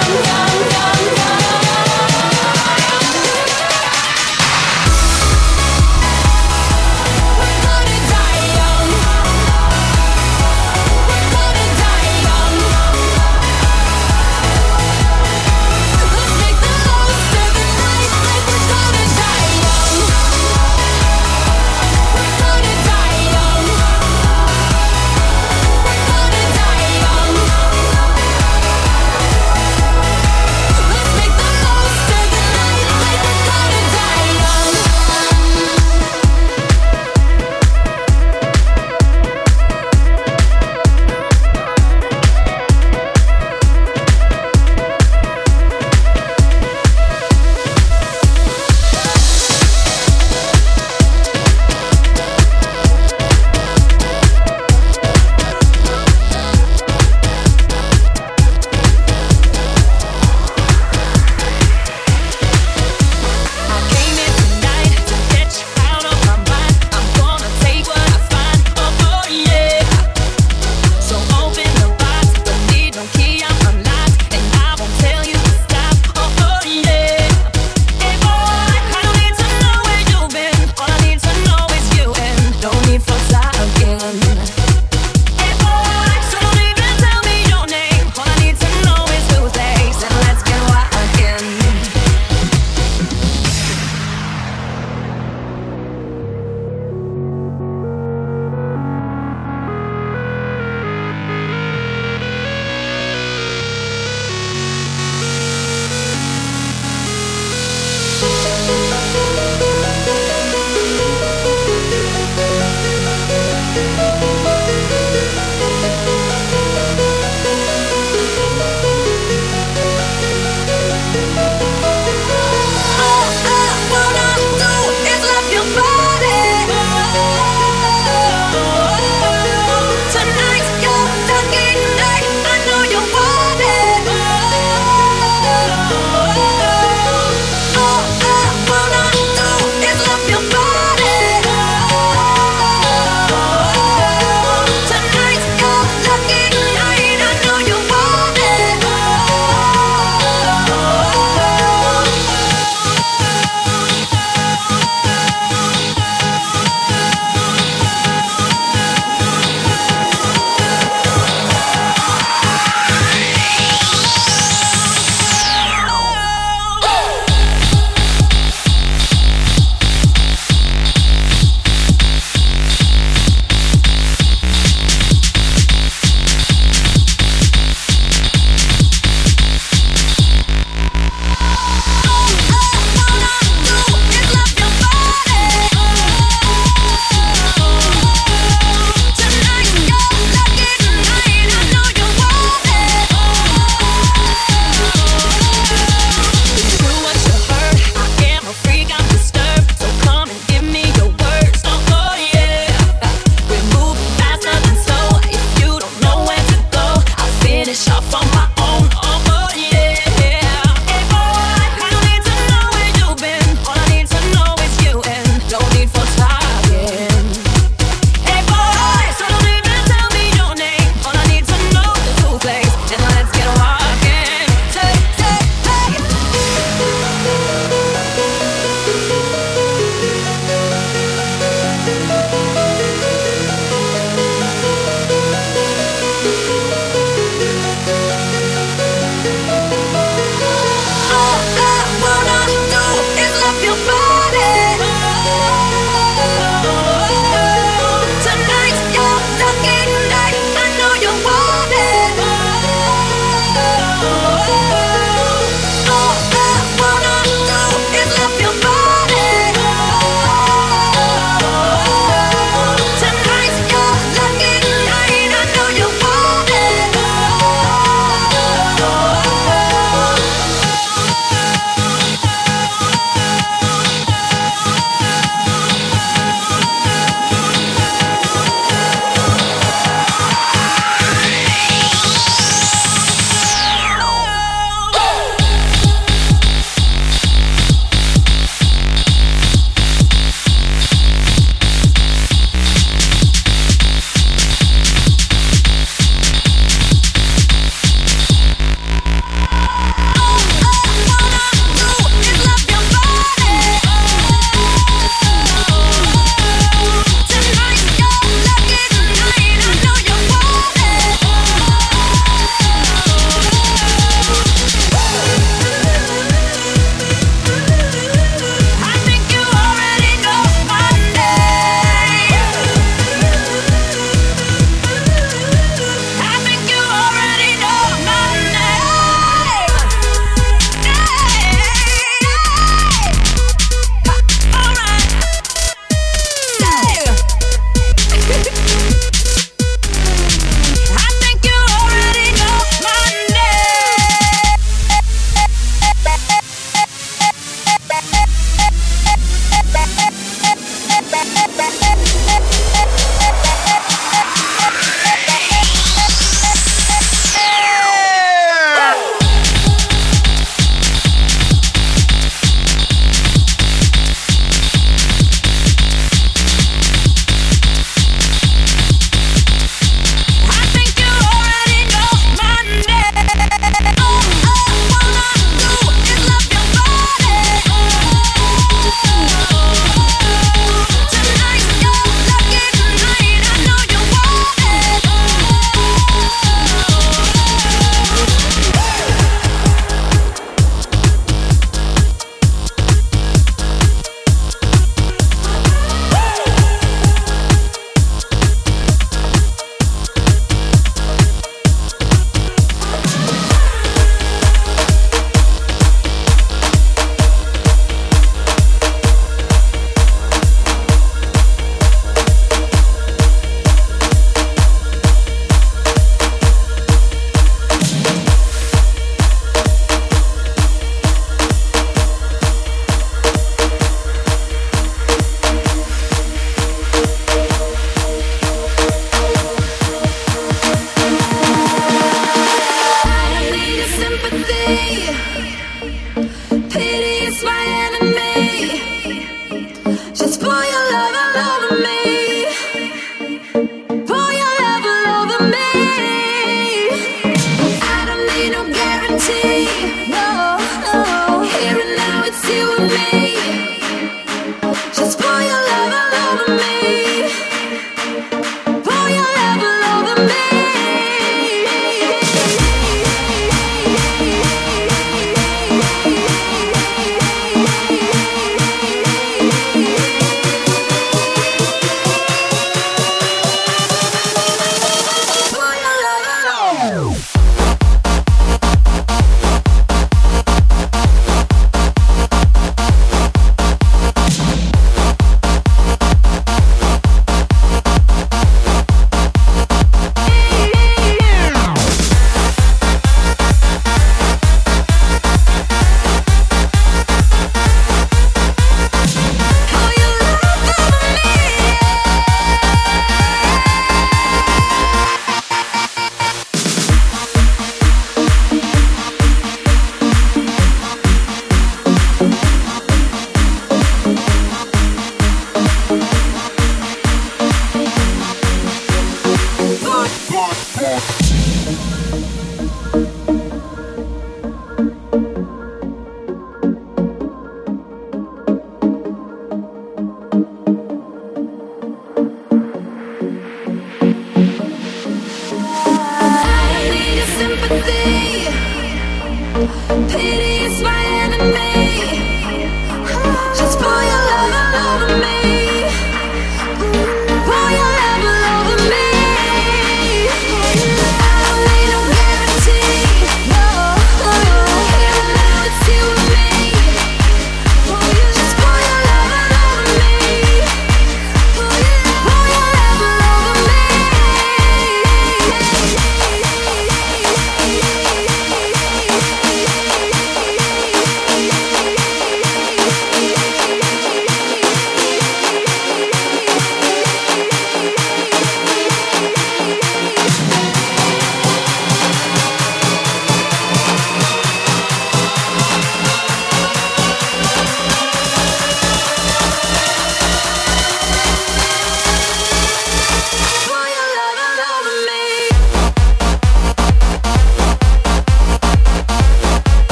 young, young, young.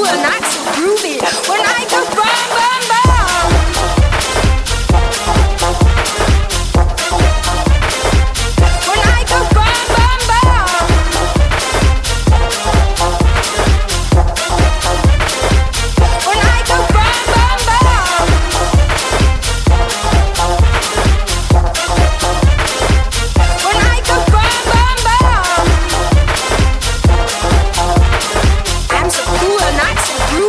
cool and I'm so groovy. When I go bum bum bum. When I go bum bum bum. When I go bum bum bum. When I go bum bum bum. I'm so cool and I'm so groovy.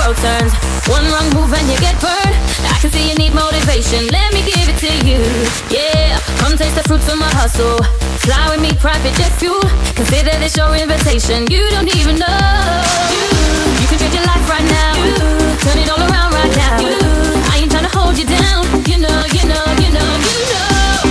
world turns. One wrong move and you get burned. I can see you need motivation, let me give it to you. Yeah, come taste the fruits of my hustle. Fly with me, private jet fuel. Consider this your invitation, you don't even know. You can change your life right now. Turn it all around right now. I ain't trying to hold you down. You know, you know, you know, you know.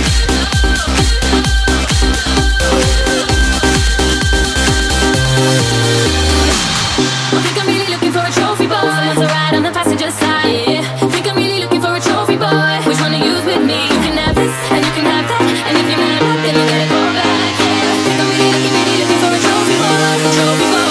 I think I'm really looking for a trophy boy. Someone to ride on the passenger side. Yeah. Think I'm really looking for a trophy boy. Which one to use with me? You can have this and you can have that. And if you're mad up, then you gotta go back. Yeah. Think I'm really looking for a trophy boy. Trophy boy.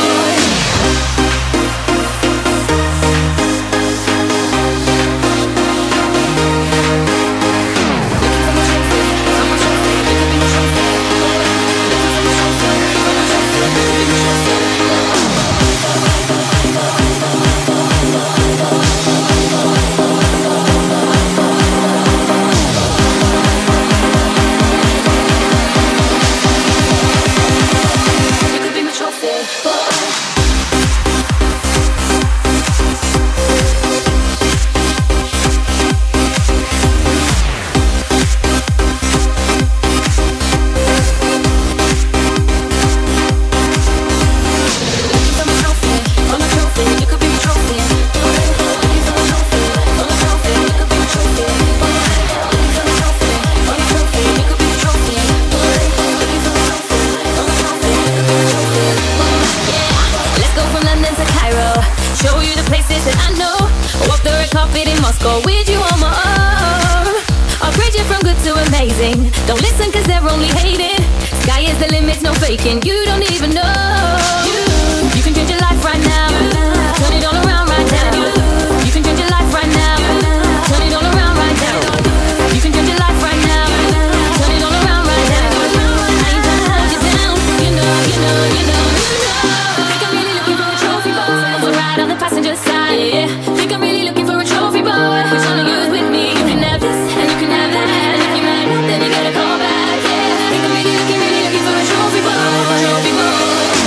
Don't listen cause they're only hating. Sky is the limit, no faking. You don't even know. You can change your life right now. Turn it all around right now. You can change your life right now. Turn it all around right now. You can change your life right now. Turn it all around right now. I ain't trying to hold you down. You know, you know, you know, you know. Think I'm really looking for a trophy boy. To ride on the passenger side. Yeah. Think I'm really looking for a trophy boy. Which one to use with me? You can have this and you can have that. And if you're mad, then you gotta call back. Yeah. Think I'm really looking for a trophy boy. Trophy boy.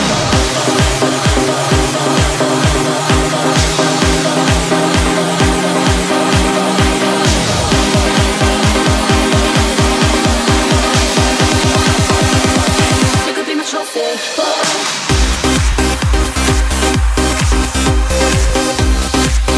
You could be my trophy boy.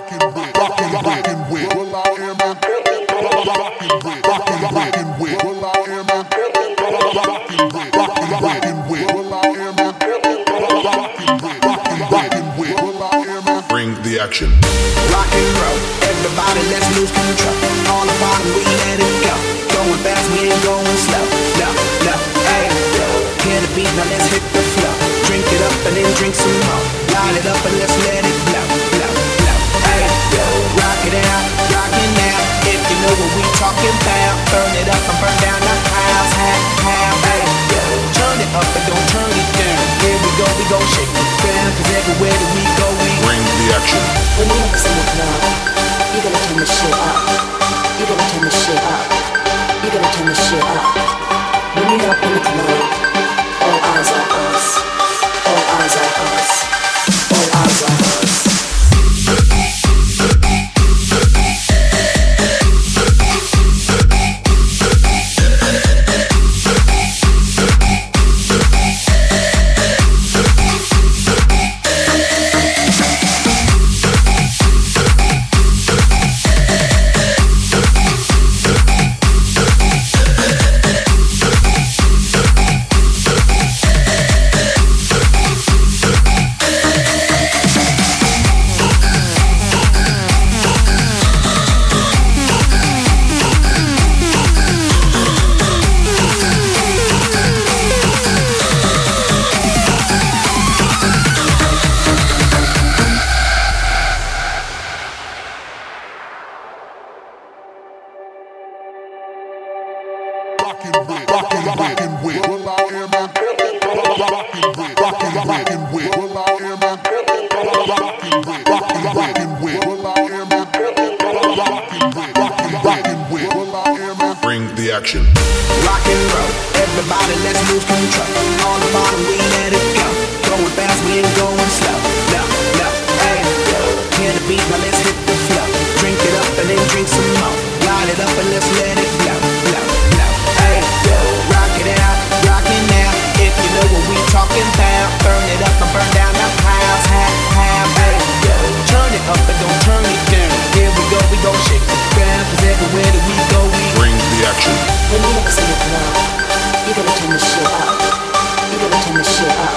Bring the action. Rock and roll, everybody let's lose control. On the bottom we let it go. Going fast, we ain't going slow. No, no, hey, hear the beat, now let's hit the flow. Drink it up and then drink some more. Light it up and let's let it blow, blow, blow. Hey, rock it out, rock it now. If you know what we talking about, burn it up and burn down the house, hey, turn it up and don't turn it down. Here we go shake it down. Cause everywhere that we go, we bring the action. When you have in the club, you gotta turn the shit up. You gotta turn the shit up. You gotta turn the shit up. When we up in the club, all eyes on us. All eyes on us. All eyes on us. Bring the action. Rock and roll, everybody let's lose control. On the bottom we let it go. Going fast, we ain't going slow. No, no, hey, hear the beat, now let's hit the flow. Drink it up and then drink some more. Light it up and let's let it blow, blow, blow. Hey, rock it out, rock it now. If you know what we talking about, burn it up and burn down the house, hey, turn it up and don't turn it down. Here we go shake it down. Cause everywhere that we go, we bring the action. When you have in the club, you gotta turn the shit up. You gotta turn the shit up.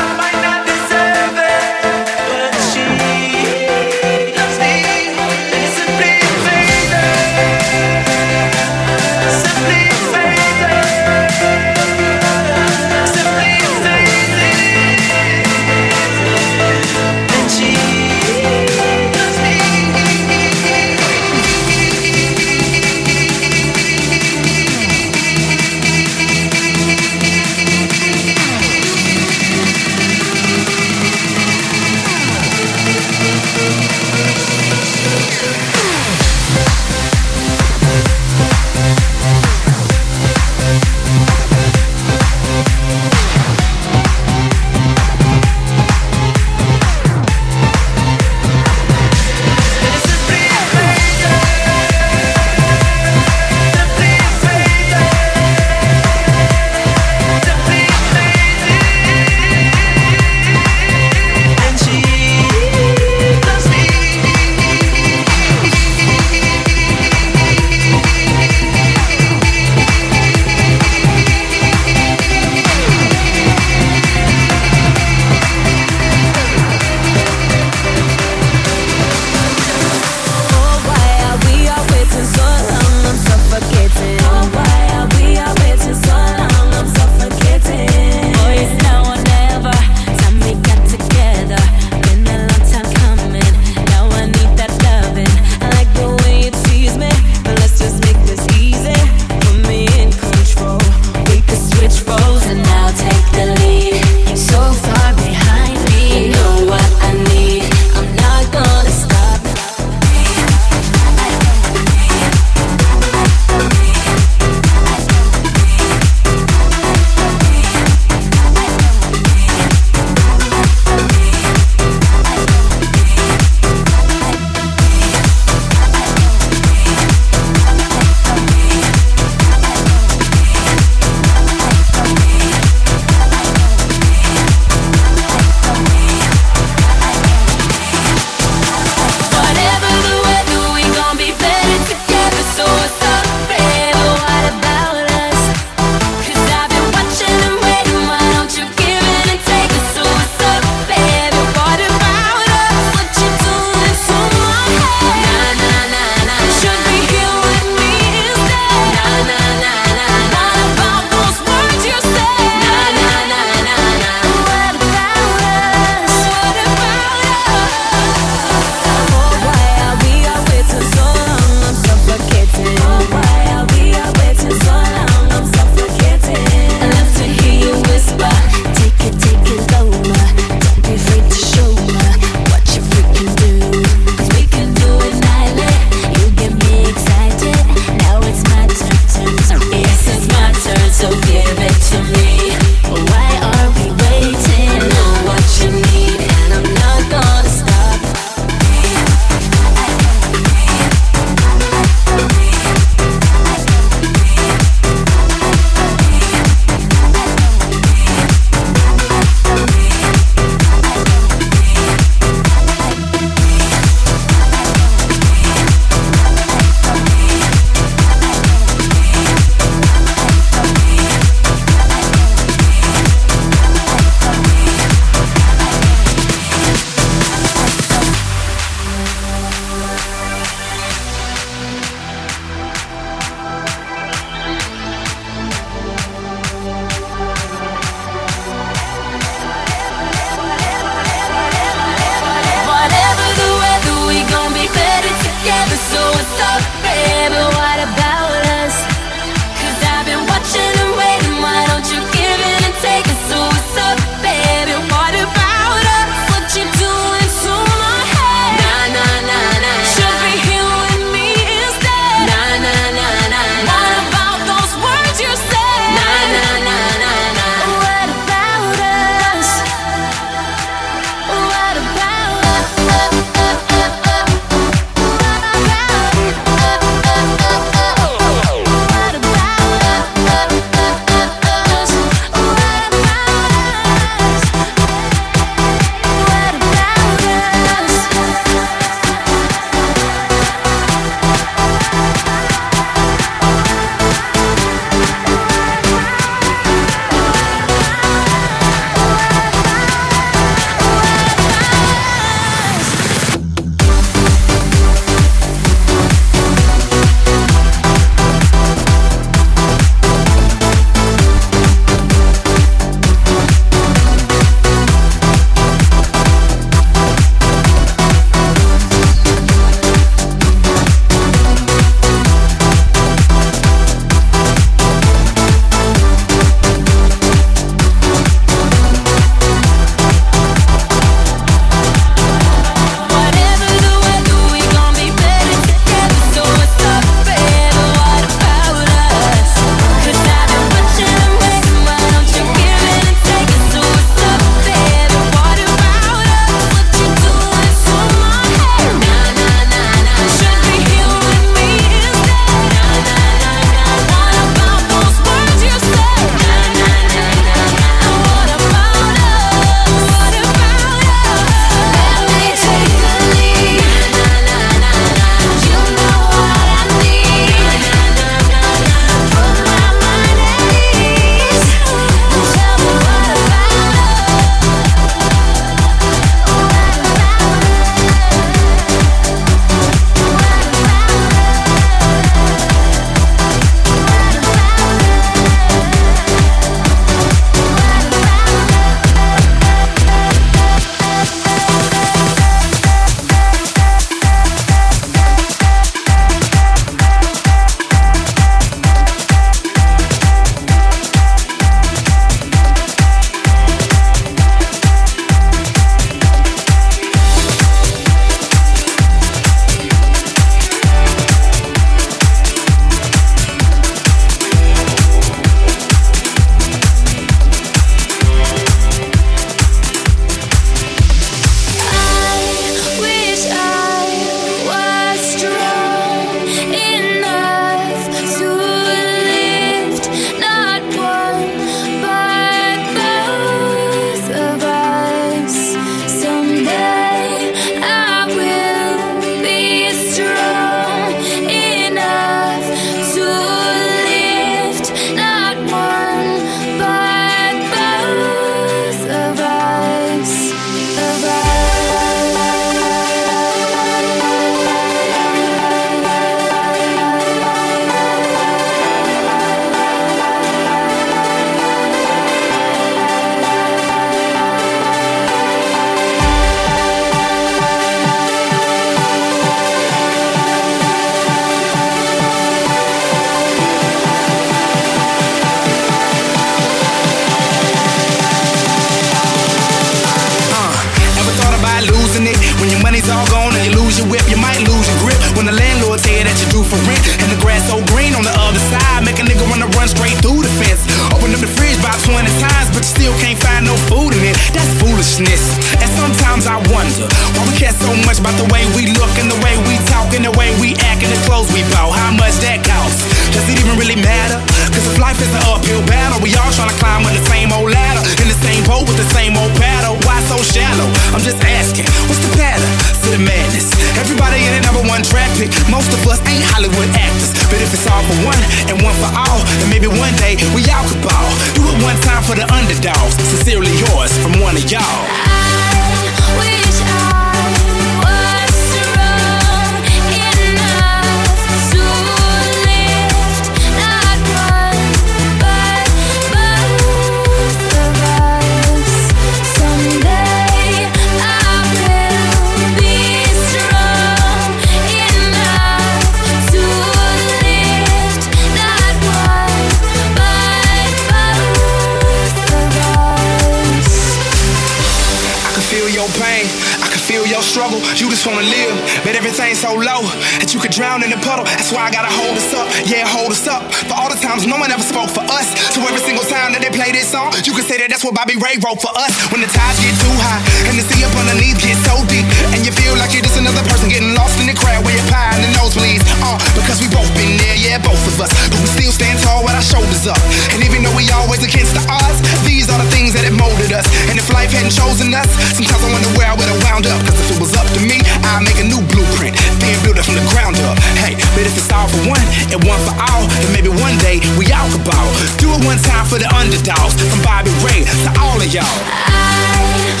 nostalgia. Why we care so much about the way we look and the way we talk and the way we act and the clothes we bought? How much that costs? Does it even really matter? Cause if life is an uphill battle, we all tryna climb up the same old ladder, in the same boat with the same old paddle. Why so shallow? I'm just asking, what's the pattern to the madness? Everybody in the number one track pick. Most of us ain't Hollywood actors, but if it's all for one and one for all, then maybe one day we all could ball. Do it one time for the underdogs. Sincerely yours from one of y'all. I wish I was strong enough to lift not one but both of us. Someday I will be strong enough to lift not one but both of us. I can feel your pain, I can feel your struggle. You just wanna live, but everything's so low that you could drown in the puddle. That's why I gotta hold us up, yeah, hold us up. For all the times no one ever spoke for us. So every single time that they play this song, you can say that that's what Bobby Ray wrote for us. When the tides get too high and the sea up underneath gets so deep, and you feel like you're just another person getting lost in the crowd where you're pie in the nosebleeds. Because we both been there, yeah, both of us, but we still stand tall with our shoulders up. And even though we always against the odds, these are the things that have molded us. And if life hadn't chosen us, sometimes I wonder where I would've wound up. Cause if it was up to me, I'd make a new blueprint, then build it from the ground up. Hey, but if it's all for one and one for all, then maybe one day we all could ball. Do it one time for the underdogs, from Bobby Ray to all of y'all. I